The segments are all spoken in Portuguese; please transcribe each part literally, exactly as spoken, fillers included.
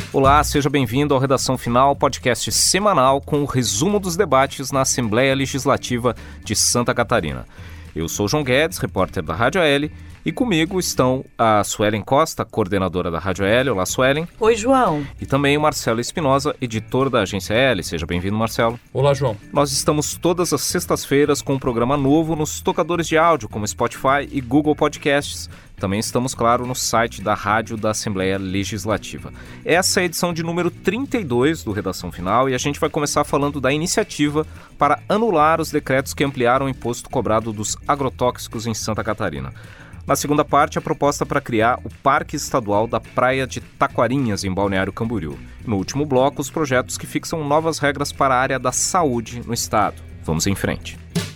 Olá, seja bem-vindo ao Redação Final, podcast semanal com o resumo dos debates na Assembleia Legislativa de Santa Catarina. Eu sou João Guedes, repórter da Rádio A L, e comigo estão a Suelen Costa, coordenadora da Rádio A L. Olá, Suelen. Oi, João. E também o Marcelo Espinosa, editor da Agência A L. Seja bem-vindo, Marcelo. Olá, João. Nós estamos todas as sextas-feiras com um programa novo nos tocadores de áudio, como Spotify e Google Podcasts. Também estamos, claro, no site da Rádio da Assembleia Legislativa. Essa é a edição de número trinta e dois do Redação Final e a gente vai começar falando da iniciativa para anular os decretos que ampliaram o imposto cobrado dos agrotóxicos em Santa Catarina. Na segunda parte, a proposta para criar o Parque Estadual da Praia de Taquarinhas, em Balneário Camboriú. No último bloco, os projetos que fixam novas regras para a área da saúde no estado. Vamos em frente.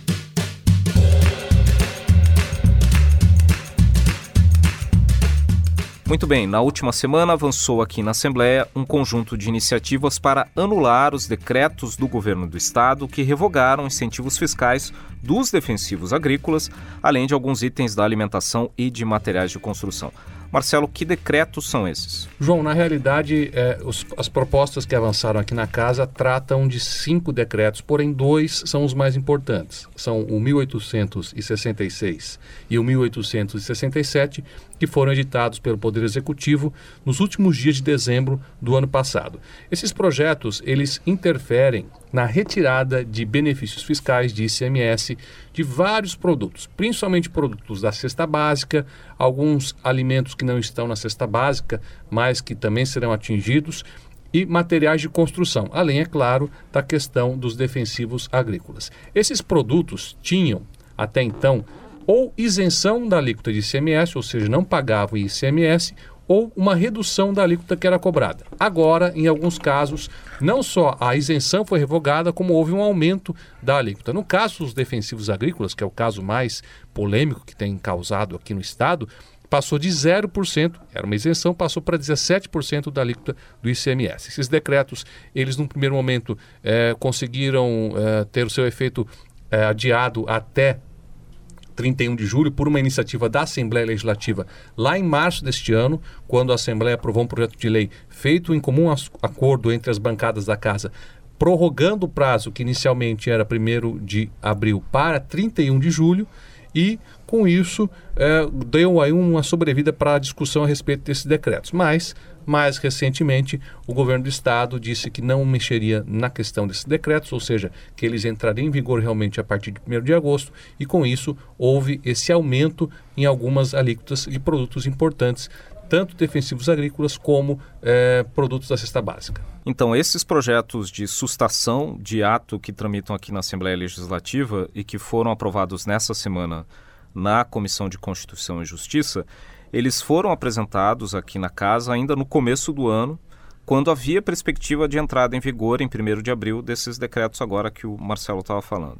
Muito bem, na última semana avançou aqui na Assembleia um conjunto de iniciativas para anular os decretos do governo do estado que revogaram incentivos fiscais dos defensivos agrícolas, além de alguns itens da alimentação e de materiais de construção. Marcelo, que decretos são esses? João, na realidade, é, os, as propostas que avançaram aqui na casa tratam de cinco decretos, porém dois são os mais importantes. São o mil oitocentos e sessenta e seis e o mil oitocentos e sessenta e sete, que foram editados pelo Poder Executivo nos últimos dias de dezembro do ano passado. Esses projetos, eles interferem na retirada de benefícios fiscais de I C M S de vários produtos, principalmente produtos da cesta básica, alguns alimentos que não estão na cesta básica, mas que também serão atingidos, e materiais de construção, além, é claro, da questão dos defensivos agrícolas. Esses produtos tinham, até então, ou isenção da alíquota de I C M S, ou seja, não pagavam I C M S, ou uma redução da alíquota que era cobrada. Agora, em alguns casos, não só a isenção foi revogada, como houve um aumento da alíquota. No caso dos defensivos agrícolas, que é o caso mais polêmico que tem causado aqui no estado, passou de zero por cento, era uma isenção, passou para dezessete por cento da alíquota do I C M S. Esses decretos, eles num primeiro momento eh, conseguiram eh, ter o seu efeito eh, adiado até trinta e um de julho, por uma iniciativa da Assembleia Legislativa lá em março deste ano, quando a Assembleia aprovou um projeto de lei feito em comum acordo entre as bancadas da Casa, prorrogando o prazo que inicialmente era primeiro de abril para trinta e um de julho, e com isso é, deu aí uma sobrevida para a discussão a respeito desses decretos. Mas, mais recentemente, o governo do estado disse que não mexeria na questão desses decretos, ou seja, que eles entrariam em vigor realmente a partir de primeiro de agosto, e com isso houve esse aumento em algumas alíquotas de produtos importantes, tanto defensivos agrícolas como é, produtos da cesta básica. Então, esses projetos de sustação de ato que tramitam aqui na Assembleia Legislativa e que foram aprovados nessa semana na Comissão de Constituição e Justiça, eles foram apresentados aqui na Casa ainda no começo do ano, quando havia perspectiva de entrada em vigor em primeiro de abril desses decretos agora que o Marcelo estava falando.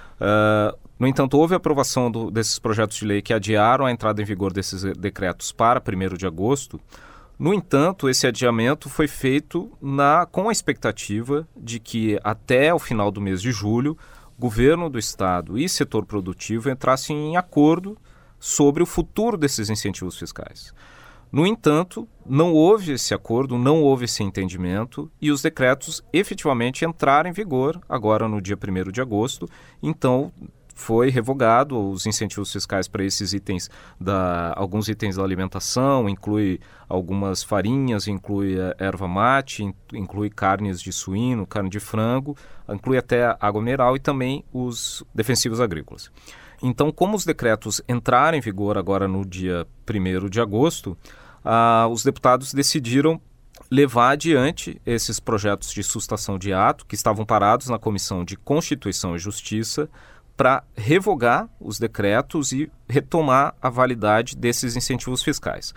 Uh, no entanto, houve aprovação do, desses projetos de lei que adiaram a entrada em vigor desses decretos para primeiro de agosto. No entanto, esse adiamento foi feito na, com a expectativa de que até o final do mês de julho, governo do estado e setor produtivo entrassem em acordo sobre o futuro desses incentivos fiscais. No entanto, não houve esse acordo, não houve esse entendimento e os decretos efetivamente entraram em vigor agora no dia primeiro de agosto. Então, foi revogado os incentivos fiscais para esses itens, da, alguns itens da alimentação, inclui algumas farinhas, inclui a erva mate, inclui carnes de suíno, carne de frango, inclui até água mineral e também os defensivos agrícolas. Então, como os decretos entraram em vigor agora no dia primeiro de agosto, ah, os deputados decidiram levar adiante esses projetos de sustação de ato que estavam parados na Comissão de Constituição e Justiça para revogar os decretos e retomar a validade desses incentivos fiscais.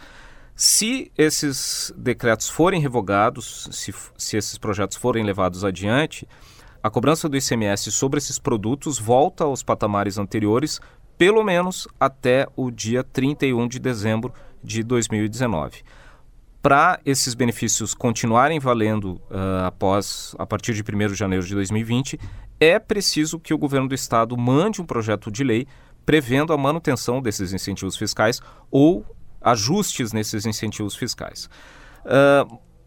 Se esses decretos forem revogados, se, se esses projetos forem levados adiante, a cobrança do I C M S sobre esses produtos volta aos patamares anteriores, pelo menos até o dia trinta e um de dezembro de dois mil e dezenove. Para esses benefícios continuarem valendo uh, após, a partir de primeiro de janeiro de dois mil e vinte, é preciso que o governo do estado mande um projeto de lei prevendo a manutenção desses incentivos fiscais ou ajustes nesses incentivos fiscais. Uh,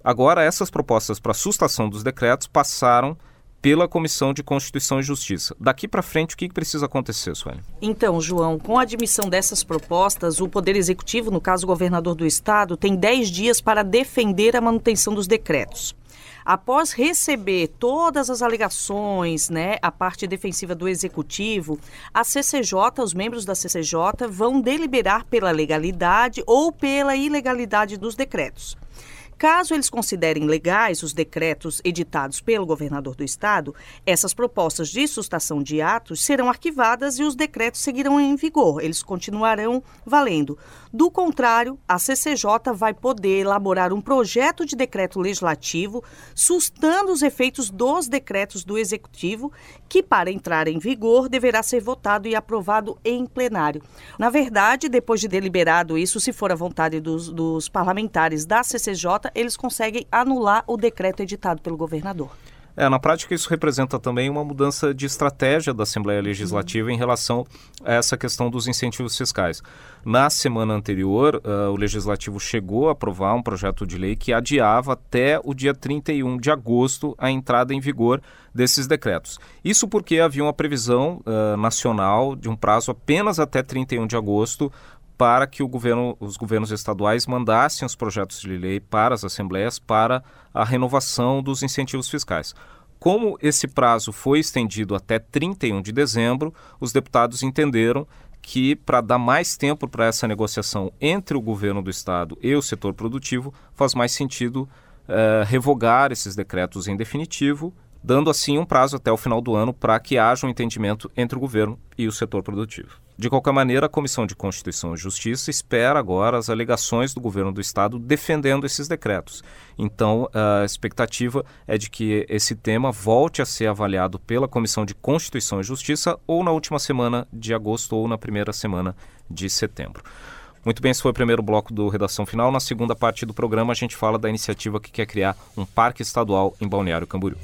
Agora, essas propostas para sustação dos decretos passaram pela Comissão de Constituição e Justiça. Daqui para frente, o que precisa acontecer, Sueli? Então, João, com a admissão dessas propostas, o Poder Executivo, no caso o governador do Estado, tem dez dias para defender a manutenção dos decretos. Após receber todas as alegações, né, a parte defensiva do Executivo, a C C J, os membros da C C J, vão deliberar pela legalidade ou pela ilegalidade dos decretos. Caso eles considerem legais os decretos editados pelo governador do Estado, essas propostas de sustação de atos serão arquivadas e os decretos seguirão em vigor, eles continuarão valendo. Do contrário, a C C J vai poder elaborar um projeto de decreto legislativo sustando os efeitos dos decretos do Executivo, que para entrar em vigor deverá ser votado e aprovado em plenário. Na verdade, depois de deliberado isso, se for a vontade dos, dos parlamentares da C C J, eles conseguem anular o decreto editado pelo governador. É, na prática, isso representa também uma mudança de estratégia da Assembleia Legislativa uhum. em relação a essa questão dos incentivos fiscais. Na semana anterior, uh, o Legislativo chegou a aprovar um projeto de lei que adiava até o dia trinta e um de agosto a entrada em vigor desses decretos. Isso porque havia uma previsão uh, nacional de um prazo apenas até trinta e um de agosto para que o governo, os governos estaduais mandassem os projetos de lei para as assembleias para a renovação dos incentivos fiscais. Como esse prazo foi estendido até trinta e um de dezembro, os deputados entenderam que, para dar mais tempo para essa negociação entre o governo do estado e o setor produtivo, faz mais sentido uh, revogar esses decretos em definitivo, dando assim um prazo até o final do ano para que haja um entendimento entre o governo e o setor produtivo. De qualquer maneira, a Comissão de Constituição e Justiça espera agora as alegações do governo do estado defendendo esses decretos. Então, a expectativa é de que esse tema volte a ser avaliado pela Comissão de Constituição e Justiça ou na última semana de agosto ou na primeira semana de setembro. Muito bem, esse foi o primeiro bloco do Redação Final. Na segunda parte do programa, a gente fala da iniciativa que quer criar um parque estadual em Balneário Camboriú.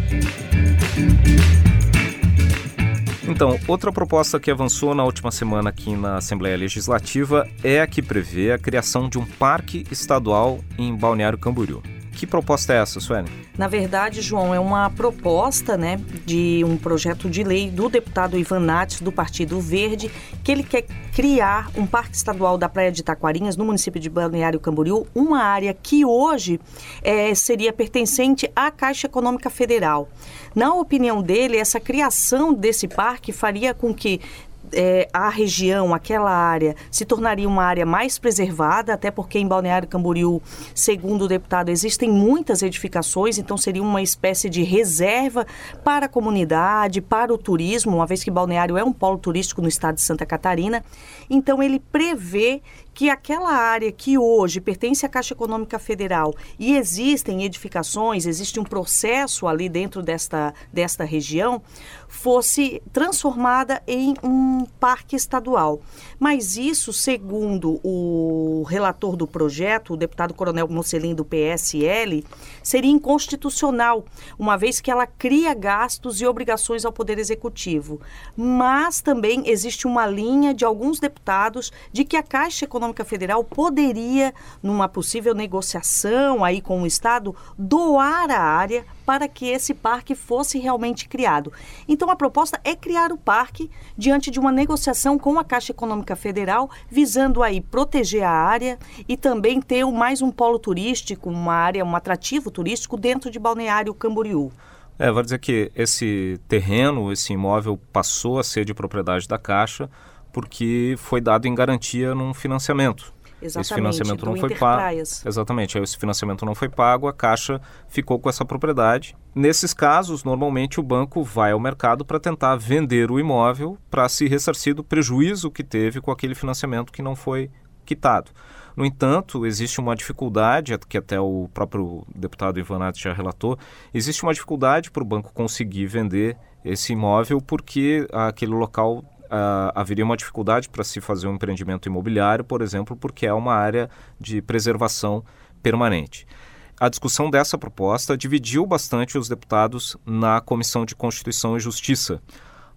Então, outra proposta que avançou na última semana aqui na Assembleia Legislativa é a que prevê a criação de um parque estadual em Balneário Camboriú. Que proposta é essa, Sueli? Na verdade, João, é uma proposta, né, de um projeto de lei do deputado Ivan Nates, do Partido Verde, que ele quer criar um parque estadual da Praia de Taquarinhas, no município de Balneário Camboriú, uma área que hoje é, seria pertencente à Caixa Econômica Federal. Na opinião dele, essa criação desse parque faria com que É, a região, aquela área, se tornaria uma área mais preservada, até porque em Balneário Camboriú, segundo o deputado, existem muitas edificações, então seria uma espécie de reserva para a comunidade, para o turismo, uma vez que Balneário é um polo turístico no estado de Santa Catarina. Então ele prevê que aquela área que hoje pertence à Caixa Econômica Federal e existem edificações, existe um processo ali dentro desta, desta região, fosse transformada em um parque estadual. Mas isso, segundo o relator do projeto, o deputado Coronel Mocelin, do P S L, seria inconstitucional, uma vez que ela cria gastos e obrigações ao Poder Executivo. Mas também existe uma linha de alguns deputados de que a Caixa Econômica Federal poderia, numa possível negociação aí com o Estado, doar a área para que esse parque fosse realmente criado. Então, a proposta é criar o parque diante de uma negociação com a Caixa Econômica Federal, visando aí proteger a área e também ter mais um polo turístico, uma área, um atrativo turístico dentro de Balneário Camboriú. É, vai dizer que esse terreno, esse imóvel passou a ser de propriedade da Caixa porque foi dado em garantia num financiamento. Exatamente, esse financiamento do não foi pago. Interpraias. Exatamente, esse financiamento não foi pago, a Caixa ficou com essa propriedade. Nesses casos, normalmente o banco vai ao mercado para tentar vender o imóvel para se ressarcir do prejuízo que teve com aquele financiamento que não foi quitado. No entanto, existe uma dificuldade, que até o próprio deputado Ivan Nates já relatou, existe uma dificuldade para o banco conseguir vender esse imóvel porque aquele local Uh, haveria uma dificuldade para se fazer um empreendimento imobiliário, por exemplo, porque é uma área de preservação permanente. A discussão dessa proposta dividiu bastante os deputados na Comissão de Constituição e Justiça.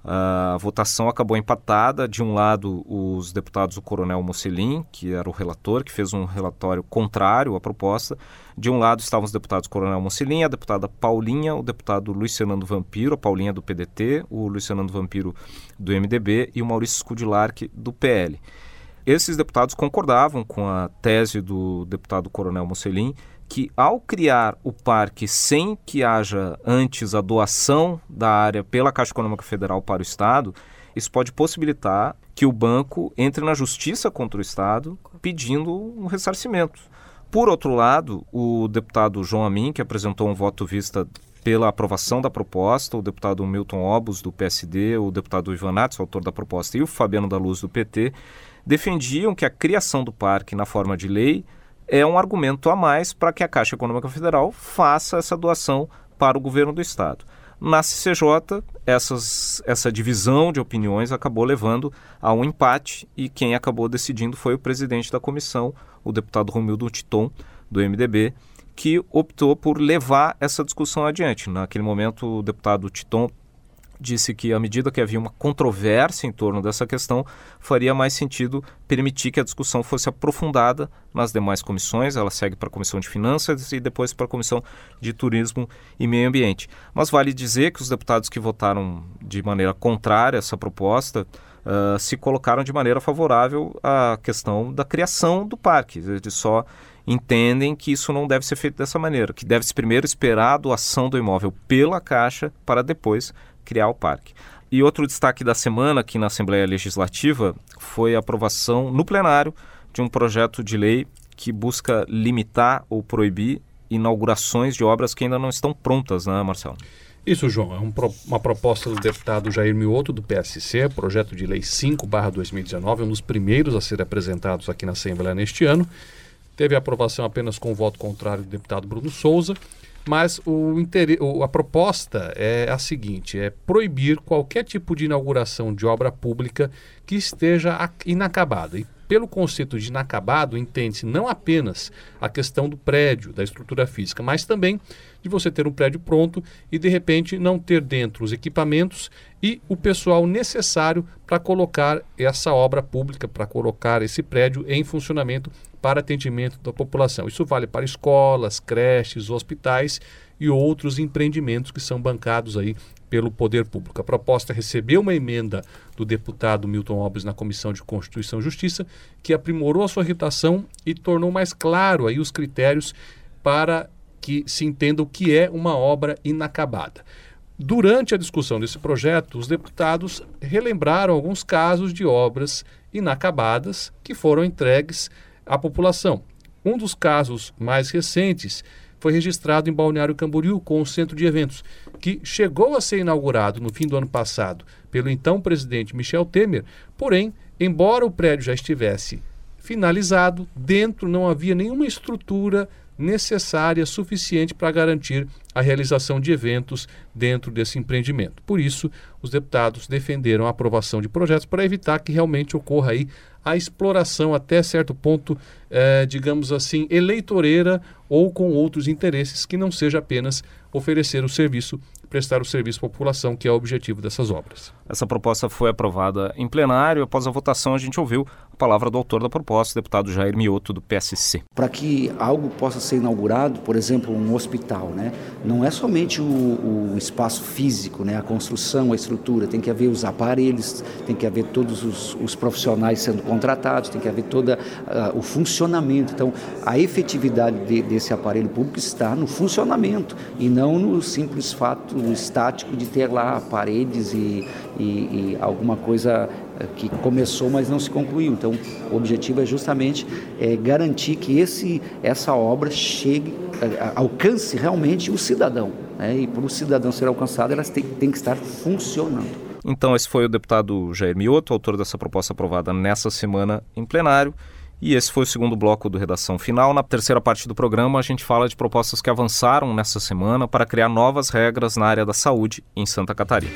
A votação acabou empatada. De um lado, os deputados o Coronel Mocelin, que era o relator, que fez um relatório contrário à proposta. De um lado estavam os deputados Coronel Mocelin, a deputada Paulinha, o deputado Luiz Fernando Vampiro, a Paulinha do P D T, o Luiz Fernando Vampiro do M D B e o Maurício Skudilark do P L. Esses deputados concordavam com a tese do deputado Coronel Mocelin, que ao criar o parque sem que haja antes a doação da área pela Caixa Econômica Federal para o Estado, isso pode possibilitar que o banco entre na justiça contra o Estado pedindo um ressarcimento. Por outro lado, o deputado João Amin, que apresentou um voto vista pela aprovação da proposta, o deputado Milton Obos, do P S D, o deputado Ivan Nats, autor da proposta, e o Fabiano da Luz, do P T, defendiam que a criação do parque na forma de lei é um argumento a mais para que a Caixa Econômica Federal faça essa doação para o governo do Estado. Na C C J, essas, essa divisão de opiniões acabou levando a um empate e quem acabou decidindo foi o presidente da comissão, o deputado Romildo Titon, do M D B, que optou por levar essa discussão adiante. Naquele momento, o deputado Titon disse que, à medida que havia uma controvérsia em torno dessa questão, faria mais sentido permitir que a discussão fosse aprofundada nas demais comissões. Ela segue para a Comissão de Finanças e depois para a Comissão de Turismo e Meio Ambiente. Mas vale dizer que os deputados que votaram de maneira contrária a essa proposta uh, se colocaram de maneira favorável à questão da criação do parque. Eles só entendem que isso não deve ser feito dessa maneira, que deve-se primeiro esperar a doação do imóvel pela Caixa para depois criar o parque. E outro destaque da semana aqui na Assembleia Legislativa foi a aprovação no plenário de um projeto de lei que busca limitar ou proibir inaugurações de obras que ainda não estão prontas, né, Marcelo? Isso, João. É um pro, uma proposta do deputado Jair Mioto, do P S C, projeto de lei cinco barra dois mil e dezenove, um dos primeiros a ser apresentados aqui na Assembleia neste ano. Teve a aprovação apenas com o voto contrário do deputado Bruno Souza. Mas o inter... a proposta é a seguinte, é proibir qualquer tipo de inauguração de obra pública que esteja inacabada. E pelo conceito de inacabado, entende-se não apenas a questão do prédio, da estrutura física, mas também de você ter um prédio pronto e, de repente, não ter dentro os equipamentos e o pessoal necessário para colocar essa obra pública, para colocar esse prédio em funcionamento para atendimento da população. Isso vale para escolas, creches, hospitais e outros empreendimentos que são bancados aí pelo poder público. A proposta recebeu uma emenda do deputado Milton Obos na Comissão de Constituição e Justiça, que aprimorou a sua redação e tornou mais claro aí os critérios para que se entenda o que é uma obra inacabada. Durante a discussão desse projeto, os deputados relembraram alguns casos de obras inacabadas que foram entregues à população. Um dos casos mais recentes foi registrado em Balneário Camboriú com o centro de eventos, que chegou a ser inaugurado no fim do ano passado pelo então presidente Michel Temer, porém, embora o prédio já estivesse finalizado, dentro não havia nenhuma estrutura necessária, suficiente para garantir a realização de eventos dentro desse empreendimento. Por isso, os deputados defenderam a aprovação de projetos para evitar que realmente ocorra aí a exploração até certo ponto, eh, digamos assim, eleitoreira ou com outros interesses que não seja apenas oferecer o serviço, prestar o serviço à população, que é o objetivo dessas obras. Essa proposta foi aprovada em plenário. Após a votação, a gente ouviu a palavra do autor da proposta, o deputado Jair Mioto, do P S C. Para que algo possa ser inaugurado, por exemplo, um hospital, né? Não é somente o, o espaço físico, né? A construção, a estrutura, tem que haver os aparelhos, tem que haver todos os, os profissionais sendo contratados, tem que haver todo uh, o funcionamento. Então, a efetividade de, desse aparelho público está no funcionamento e não no simples fato estático de ter lá paredes e, e, e alguma coisa que começou, mas não se concluiu. Então, o objetivo é justamente é, garantir que esse, essa obra chegue, alcance realmente o cidadão, né? E para o cidadão ser alcançado, elas têm, têm que estar funcionando. Então, esse foi o deputado Jair Mioto, autor dessa proposta aprovada nessa semana em plenário. E esse foi o segundo bloco do Redação Final. Na terceira parte do programa, a gente fala de propostas que avançaram nessa semana para criar novas regras na área da saúde em Santa Catarina.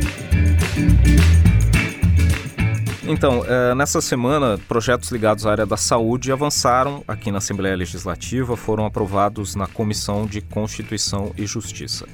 Então, é, nessa semana, projetos ligados à área da saúde avançaram aqui na Assembleia Legislativa, foram aprovados na Comissão de Constituição e Justiça.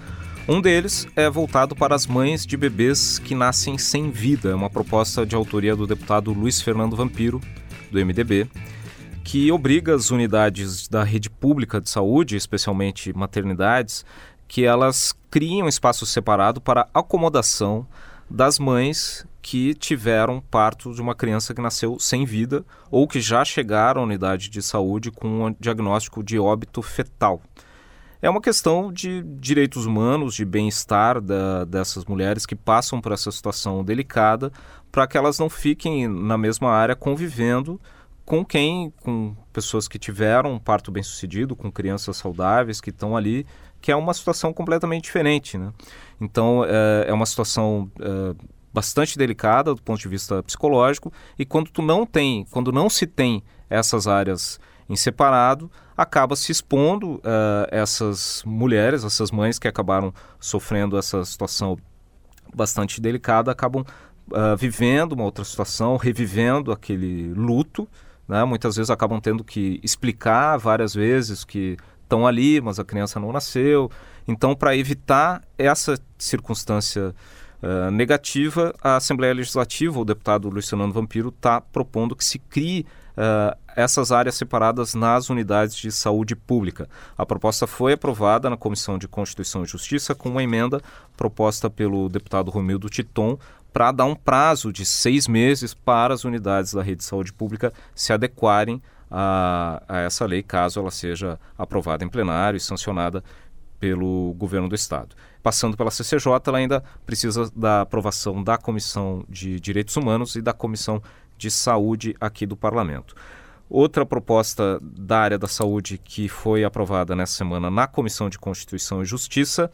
Um deles é voltado para as mães de bebês que nascem sem vida. É uma proposta de autoria do deputado Luiz Fernando Vampiro, do M D B, que obriga as unidades da rede pública de saúde, especialmente maternidades, que elas criem um espaço separado para acomodação das mães que tiveram parto de uma criança que nasceu sem vida ou que já chegaram à unidade de saúde com um diagnóstico de óbito fetal. É uma questão de direitos humanos, de bem-estar da, dessas mulheres que passam por essa situação delicada, para que elas não fiquem na mesma área convivendo com quem, com pessoas que tiveram um parto bem-sucedido, com crianças saudáveis que estão ali, que é uma situação completamente diferente, né? Então, é, é uma situação é, bastante delicada do ponto de vista psicológico, e quando tu não tem, quando não se tem essas áreas em separado, acaba se expondo uh, essas mulheres, essas mães que acabaram sofrendo essa situação bastante delicada, acabam uh, vivendo uma outra situação, revivendo aquele luto, né? Muitas vezes acabam tendo que explicar várias vezes que estão ali, mas a criança não nasceu. Então, para evitar essa circunstância uh, negativa, a Assembleia Legislativa, o deputado Luiz Fernando Vampiro, está propondo que se crie Uh, essas áreas separadas nas unidades de saúde pública. A proposta foi aprovada na Comissão de Constituição e Justiça com uma emenda proposta pelo deputado Romildo Titon para dar um prazo de seis meses para as unidades da rede de saúde pública se adequarem a, a essa lei, caso ela seja aprovada em plenário e sancionada pelo governo do Estado. Passando pela C C J, ela ainda precisa da aprovação da Comissão de Direitos Humanos e da Comissão de Saúde aqui do Parlamento. Outra proposta da área da saúde que foi aprovada nessa semana na Comissão de Constituição e Justiça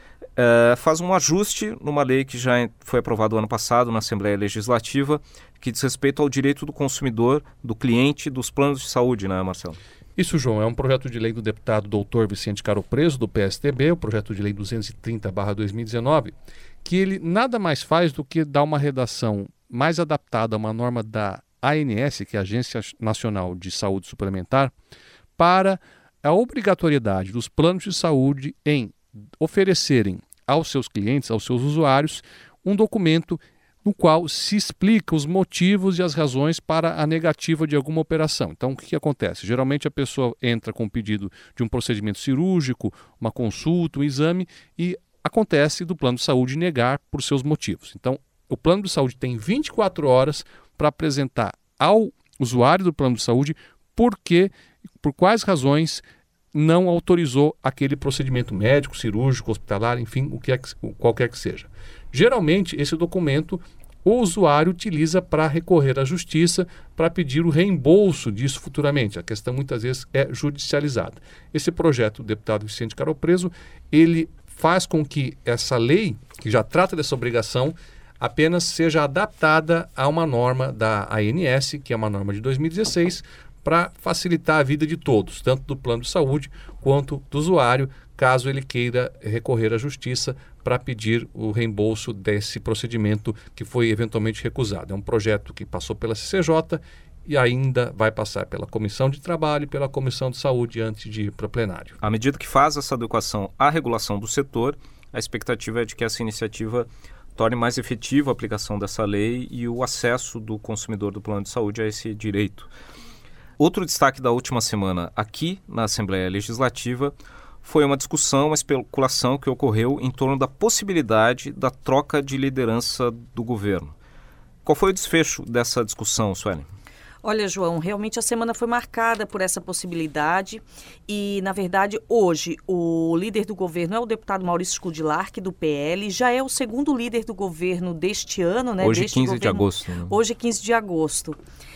é, faz um ajuste numa lei que já foi aprovada no ano passado na Assembleia Legislativa, que diz respeito ao direito do consumidor, do cliente, dos planos de saúde, né, Marcelo? Isso, João, é um projeto de lei do deputado doutor Vicente Caropreso, do P S T B, o projeto de lei duzentos e trinta barra dois mil e dezenove, que ele nada mais faz do que dar uma redação mais adaptada a uma norma da A N S, que é a Agência Nacional de Saúde Suplementar, para a obrigatoriedade dos planos de saúde em oferecerem aos seus clientes, aos seus usuários, um documento no qual se explica os motivos e as razões para a negativa de alguma operação. Então, o que, que acontece? Geralmente a pessoa entra com um pedido de um procedimento cirúrgico, uma consulta, um exame, e acontece do plano de saúde negar por seus motivos. Então, o plano de saúde tem vinte e quatro horas para apresentar ao usuário do plano de saúde por que, por quais razões não autorizou aquele procedimento médico, cirúrgico, hospitalar, enfim, o que é que, qualquer que seja. Geralmente, esse documento o usuário utiliza para recorrer à justiça para pedir o reembolso disso futuramente. A questão muitas vezes é judicializada. Esse projeto do deputado Vicente Caropreso, ele faz com que essa lei, que já trata dessa obrigação, apenas seja adaptada a uma norma da A N S, que é uma norma de dois mil e dezesseis, para facilitar a vida de todos, tanto do plano de saúde quanto do usuário, caso ele queira recorrer à justiça para pedir o reembolso desse procedimento que foi eventualmente recusado. É um projeto que passou pela C C J e ainda vai passar pela Comissão de Trabalho e pela Comissão de Saúde antes de ir para o plenário. À medida que faz essa adequação à regulação do setor, a expectativa é de que essa iniciativa torne mais efetiva a aplicação dessa lei e o acesso do consumidor do plano de saúde a esse direito. Outro destaque da última semana aqui na Assembleia Legislativa foi uma discussão, uma especulação que ocorreu em torno da possibilidade da troca de liderança do governo. Qual foi o desfecho dessa discussão, Suelen? Olha, João, realmente a semana foi marcada por essa possibilidade e, na verdade, hoje o líder do governo é o deputado Maurício Scudillar, do P L, já é o segundo líder do governo deste ano, né? Hoje, deste quinze governo, de agosto. Né? Hoje, quinze de agosto.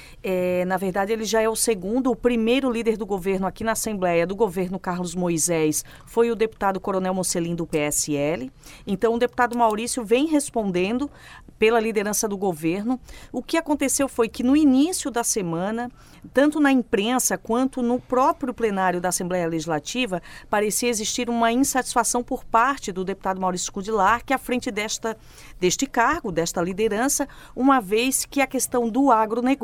É, na verdade, ele já é o segundo, o primeiro líder do governo aqui na Assembleia, do governo Carlos Moisés, foi o deputado Coronel Mocelin, do P S L. Então, o deputado Maurício vem respondendo pela liderança do governo. O que aconteceu foi que no início da semana, tanto na imprensa quanto no próprio plenário da Assembleia Legislativa, parecia existir uma insatisfação por parte do deputado Maurício Scudillar, que à frente desta, deste cargo, desta liderança, uma vez que a questão do agronegócio,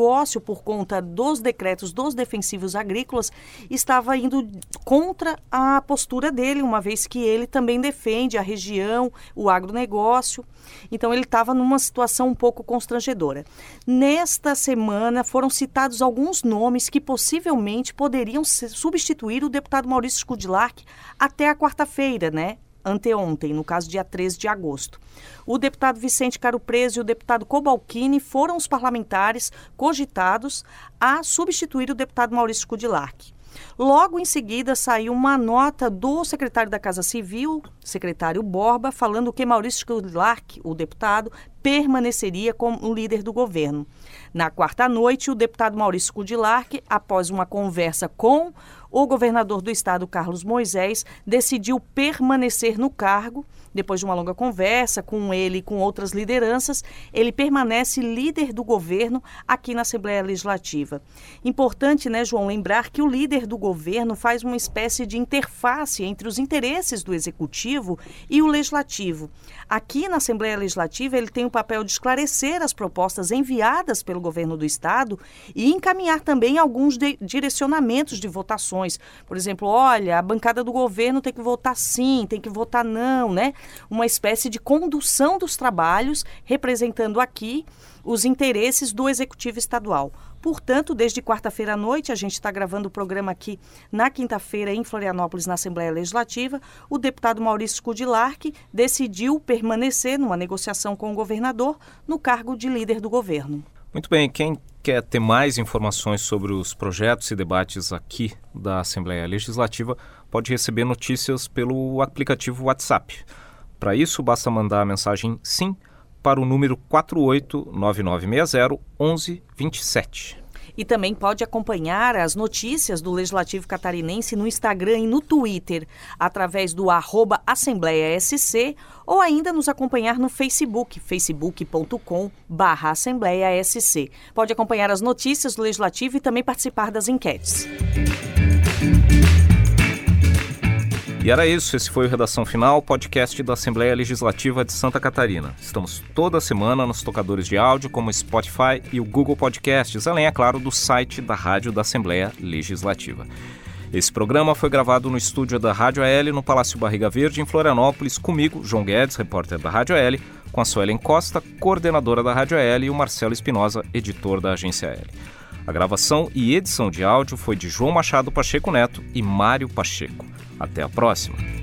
por conta dos decretos dos defensivos agrícolas, estava indo contra a postura dele, uma vez que ele também defende a região, o agronegócio. Então, ele estava numa situação um pouco constrangedora. Nesta semana, foram citados alguns nomes que possivelmente poderiam substituir o deputado Maurício Scudlark até a quarta-feira, né? Anteontem, no caso, dia treze de agosto. O deputado Vicente Caro Preso e o deputado Cobalcini foram os parlamentares cogitados a substituir o deputado Maurício Scudlark. Logo em seguida, saiu uma nota do secretário da Casa Civil, secretário Borba, falando que Maurício Scudlark, o deputado, permaneceria como líder do governo. Na quarta noite, o deputado Maurício Scudlark, após uma conversa com o governador do estado, Carlos Moisés, decidiu permanecer no cargo. Depois de uma longa conversa com ele e com outras lideranças, ele permanece líder do governo aqui na Assembleia Legislativa. Importante, né, João, lembrar que o líder do governo faz uma espécie de interface entre os interesses do Executivo e o Legislativo. Aqui na Assembleia Legislativa, ele tem o papel de esclarecer as propostas enviadas pelo governo do estado e encaminhar também alguns de direcionamentos de votações. Por exemplo, olha, a bancada do governo tem que votar sim, tem que votar não, né? Uma espécie de condução dos trabalhos, representando aqui os interesses do Executivo Estadual. Portanto, desde quarta-feira à noite, a gente está gravando o programa aqui na quinta-feira em Florianópolis, na Assembleia Legislativa, o deputado Maurício Scudlark decidiu permanecer numa negociação com o governador no cargo de líder do governo. Muito bem, quem quer ter mais informações sobre os projetos e debates aqui da Assembleia Legislativa pode receber notícias pelo aplicativo WhatsApp. Para isso, basta mandar a mensagem SIM para o número quatro oito nove nove seis zero um um dois sete. E também pode acompanhar as notícias do Legislativo Catarinense no Instagram e no Twitter, através do arroba Assembleia S C, ou ainda nos acompanhar no Facebook, facebook ponto com barra Assembleia S C. Pode acompanhar as notícias do Legislativo e também participar das enquetes. E era isso, esse foi o Redação Final, podcast da Assembleia Legislativa de Santa Catarina. Estamos toda semana nos tocadores de áudio como o Spotify e o Google Podcasts, além, é claro, do site da Rádio da Assembleia Legislativa. Esse programa foi gravado no estúdio da Rádio A L, no Palácio Barriga Verde, em Florianópolis, comigo, João Guedes, repórter da Rádio A L, com a Suelen Costa, coordenadora da Rádio A L, e o Marcelo Espinosa, editor da Agência A L. A gravação e edição de áudio foi de João Machado Pacheco Neto e Mário Pacheco. Até a próxima!